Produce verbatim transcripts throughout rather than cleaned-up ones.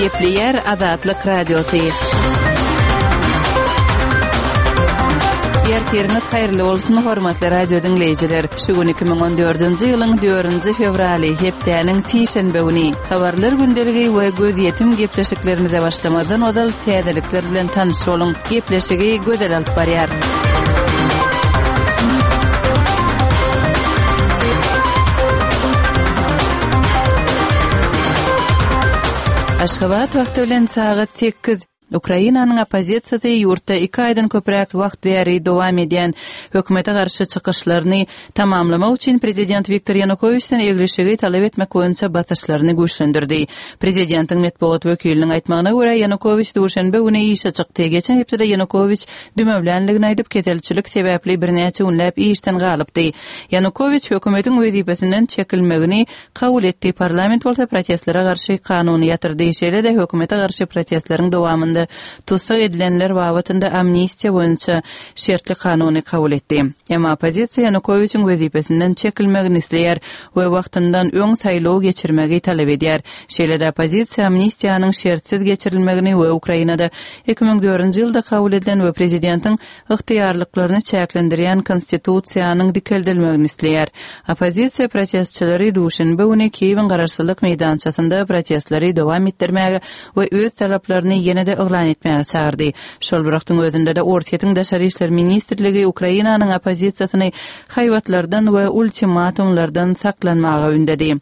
Gepleyer Azatlyk Radiosu. Ýertiriniz haýyrly bolsun hormatly radio dinleýijiler. Şu gün iki ming on dördünji ýylyň dördünji fevraly hepdeniň sişenbe güni. Habarlar gündeligi we göz ýetim gepleşiklerimize başlamadan odal täzelikler bilen tanyş boluň. Gepleşigi gözel alyp barýar. Aşgabat wagty bilen sagat sekiz. Ukrainanyň opozisiýasy ýurtda iki aýdan köpräk wagt bäri dowam edýän hökümete garşy çykyşlaryny tamamlamak üçin prezident Viktor Yanukowyçdan egleşigi talap etmek boýunça batyşlaryny güýçlendirdi. Prezidentiň medeniýet wekiliniň aýtmagyna görä Yanukowyç duşanbe güni işe çykdy. Geçen hepde Yanukowyç dümewlenligini aýdyp ketelçilik sebäpli birnäçe günläp işden galypdy. Yanukowyç hökümetiň wezipesinden çekilmegini kabul etdi. Parlament bolsa protestlara garşy kanuny ýatyrdy. Şeýle de hökümete garşy protestlaryň dowamynda tutsak edilenler babatında amnistiya boýunça şertli kanuny kabul etdi. Emma opozisiýa Yanukowyçyň wezipesinden çekilmegini isleýär we wagtyndan öň saýlaw geçirmegi talap edýär. Şeýle-de opozisiýa amnistiýanyň şertsiz geçirilmegini we Ukrainada iki ming dördünji ýylda kabul edilen we prezidentiň ygtyýarlyklaryny çäklendirýän konstitusiýanyň dikeldirilmegini isleýär. Opozisiýa protestçilary duşanbe güni Kiýewiň garaşsyzlyk meýdançasynda protestlary dowam etdirmäge we öz talaplaryny ýene-de ýlan etmäge çağırdy. Şol wagtyň özünde de Ortiýetiň daşary işler ministrligi Ukrainanyň opozisiýasyny haýwatlardan we ultimatumlardan saklanmaga ündedi.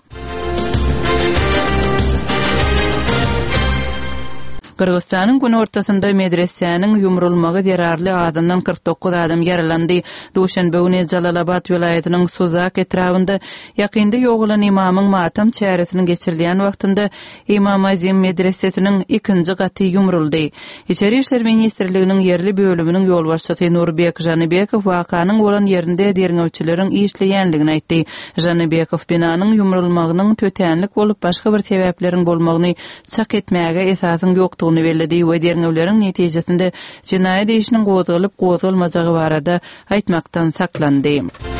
Kırgızstanyň gün ortasynda medreseniň ýumrulmagy zerarly adamdan kırk dokuz adam yaralandy. Duşanbe güni Jalalabad vilayatynyň Suzak etrafynda ýakynda ýogulan imamyň matam çäresini geçirilýän wagtynda Imam Azim medresesiniň ikinji gaty ýumruldy. İçeri işler ministrliginiň ýerli bölüminiň ýolbaşçysy Nurbek Janybekow wakanyň bolan ýerinde derňewçileriň işleýänligini aýtdy. Janybekow binanyň ýumrulmagynyň tötenlik bolup başga bir sebepleriň bolmagyny çak etmäge esasyň ýokdugyny bellädi we derňewleriň netijesinde jinaýat işiniň gozgalyp gozgalmajagy barada aýtmakdan saklandy.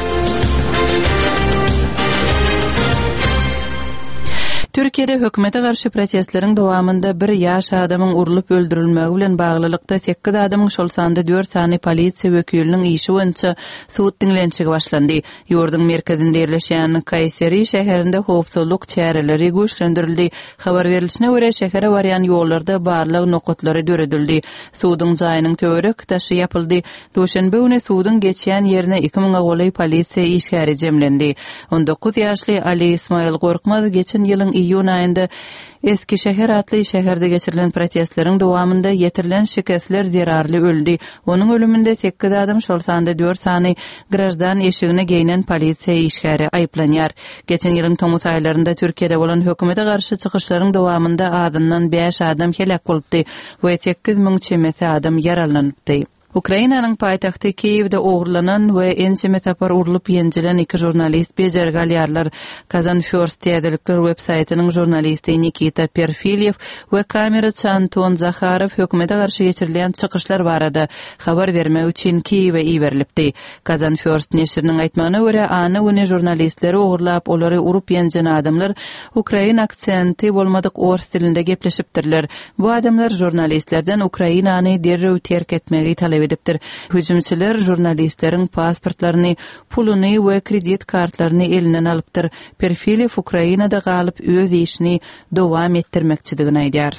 Türkiýede hökümete garşy protestleriň dowamynda bir ýaş adamyň urulyp öldürilmegi bilen baglylykda sekiz adamyň şol sanda dört sany polisiýa wekiliniň işi boýunça suwut dinlençigi başlandy. Ýurdun merkezinde ýerleşýän Kayseri şäherinde howpsuzlyk çäreleri güýçlendirildi. Habar berilişine görä şähere barýan ýollarda barlyk nokatlary döredildi. Suwdyň jaýynyň töwerek taşy ýapyldy. Duşanbe güni suwdyň geçýän ýerine iki ming goly polisiýa işgäri jemlendi. on dokuz ýaşly Ali Ismail Gorkmaz geçen ýylyň iýun aýynda Eski şäher atly şäherde geçirilen protestleriň dowamynda ýetirilen şikestler zerarly öldü. Onuň ölüminde sekiz adam şol sanda dört sany grajdan eşigine geynen polisiýa işgäri aýplanýar. Geçen ýylyň tomus aýlarynda Türkiýede bolan hökümete garşy çykyşlaryň dowamynda adamdan beş adam helak bolupdy we sekiz ming çemesi adam ýaralandypdy. Ukrainanyň paýtagty Kiýewde ogurlanan we ençeme tapar urulyp ýenjilen iki jurnalist bezergalýarlar. Kazan First täzelikler websaýtynyň jurnalisti Nikita Perfilyev we kameraçy Anton Zakharov hökümete garşy geçirilen çykyşlar barada habar bermek üçin Kiýewe iberilipdi. Kazan First neşriniň aýtmagyna görä any güni jurnalistleri ogurlap olary urup ýenjen adamlar Ukrain aksenti bolmadyk ors dilinde gepleşipdirler. Bu adamlar jurnalistlerden Ukrainany derrew terk etmegi talap edipdir. Hüjümçiler jurnalistleriň pasportlaryny, puluny we kredit kartlaryny elinden alypdyr. Perfilyev Ukrainada galyp öz işini dowam etdirmekçidigini aýdýar.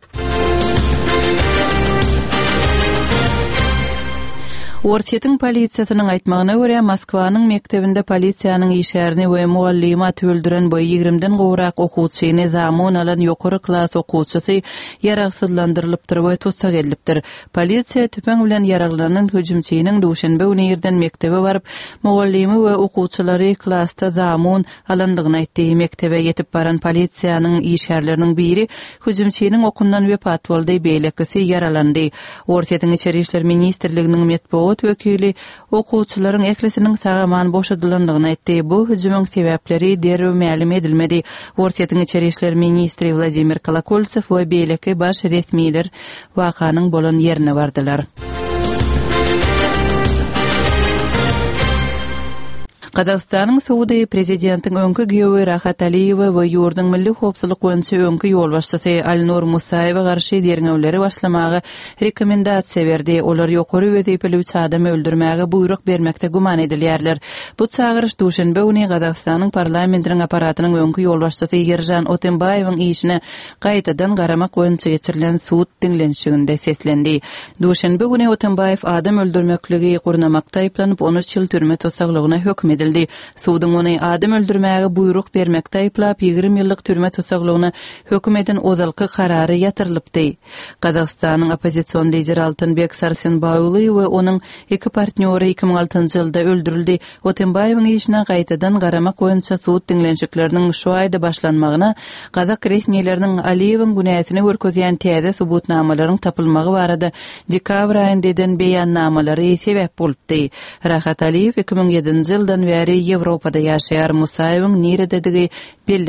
Ortiýetiň polisiýasynyň aýtmagyna görä Moskwanyň mektebinde polisiýanyň işärini we mugallimat öldüren boý ýigrimden gowrak okuwçyny zamun alan ýokary klas okuwçysy ýaragsyzlandyrylypdyr we tutsak edilipdir. Polisiýa tüpeň bilen ýaraglanan hüjümçiňiň duşanbe güni ýerden mektebe baryp mugallimy we okuwçylary klasta zamun alandygyny aýtdy. Mektebe ýetip baran polisiýanyň işärleriniň biri hüjümçiňiň okundan wepat boldy, beýlekisi ýaralandy. Ortiýetiň içeri işler ministrliginiň medeniýet wekili okuwçylaryň eklesiniň sagaman boşadylandygyny aýtdy. Bu hüjümüň sebäpleri derrew ma'lum edilmedi. Ortiýetiň içeri işler ministri Vladimir Kolakoltsev we beýleki baş resmiler wakanyň bolan ýerine bardylar. Qazaqstanyň Suudi prezidentiň öňkü giýewi Rahat Aliýewa we ýurdun milli howpsuzlyk boýunça öňkü ýol başçysy Alnur Musaýewa garşy derňewleri başlamagy rekomendasiýa berdi. Olar ýokary wezipeli üç adamy öldürmäge buyruk bermekde guman edilýärler. Bu çagyryş duşanbe güni Qazaqstanyň parlamentiniň aparatynyň öňkü ýol başçysy Yerjan Otembaýewiň işine gaýtadan garamak boýunça geçirilen suud diňlenşiginde seslendi. Duşanbe güni Otembaýew adam öldürmekligi gurnamakda aýplanyp on üç ýyl türme tosaglygyna hökm edildi. Suudun onu adam öldürmäge buyruk bermekde aýplap ýigirme ýyllyk türme tosaglygyna hökm eden ozalky karary ýatyrylypdy. Qazaqstanyň opposision lideri Altanbek Sarsenbaýoğlu we onuň iki partnýory iki ming altynjy ýylda öldürildi. Otembaýewiň işine gaýtadan garamak boýunça suud diňlenşikleriniň şu aýda başlanmagyna Qazaq resmiýetleriniň Aliýewiň günäsini görkezýän täze subutnamalaryň tapylmagy barada dekabr aýynda eden beýannamalary sebäp bolupdy. Rahat Aliýew iki ming ýedinji ýyldan bäri Ýewropada ýaşaýar, Musaýewiň nirededigi belli